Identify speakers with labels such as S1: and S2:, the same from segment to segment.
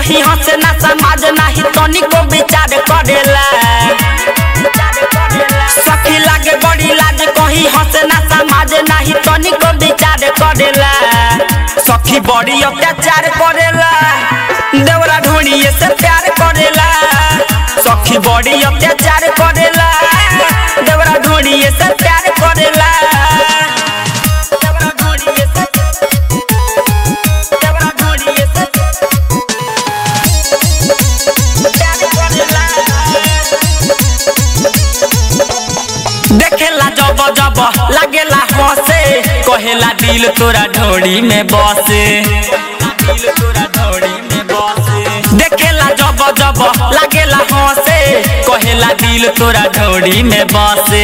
S1: कहीं हंसे ना समाज नहीं तनिको विचार करेला। सखी लागे बड़ी लाज कहीं हंसे ना समाज नहीं तनिको विचार करेला। सखी बड़ी अत्याचार करेला देवरा ढोड़िए से प्यार करेला। सखी बड़ी अत्याचार करेला देवरा ढोड़िए से प्यार करेला। देखेला जब जब लागेला हंसे कहेला दिल तोरा ढोड़ी में बसे। देखेला जब जब लागेला हंसे कहेला दिल तोरा ढोड़ी में बसे।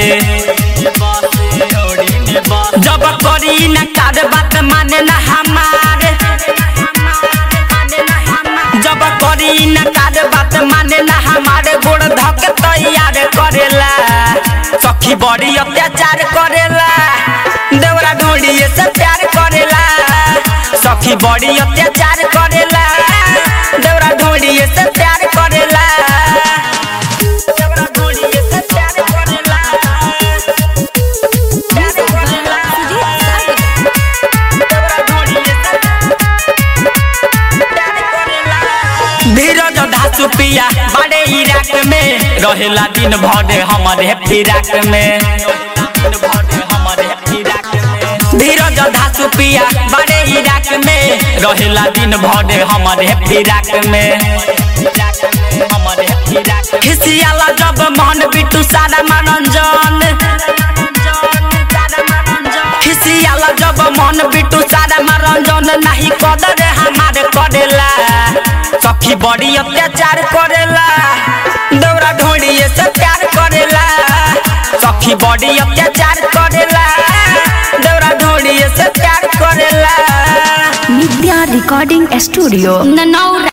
S1: जब करी न कार बात माने न हमारे। जब करी न कार बात माने न हमारे गोड़ धक तैयार करेला। सखी बड़ी अत्याचार करेला देवरा ढोड़िए से प्यार करेला। सखी बड़ी अत्याचार करेला देवरा ढोड़िए से प्यार करेला। देवरा ढोड़िए से प्यार करेला। धीरज धासु पिया बड़े इराक में रहेला दिन भर हमारे फिराक में। धीरज धासु पिया बड़े इराक में रहेला दिन भर हमारे फिराक में। खिसियाला जब मन बिटू सारा मनोरंजन। खिसियाला जब मन बिटू सारा मनोरंजन नहीं कदर हमारे करेला। सखी बड़ी अत्याचार करेला देवरा ढोड़िए से प्यार करेला। सखी बड़ी अत्याचार करेला देवरा ढोड़िए से प्यार करेला।
S2: Nitya recording studio Nanaura.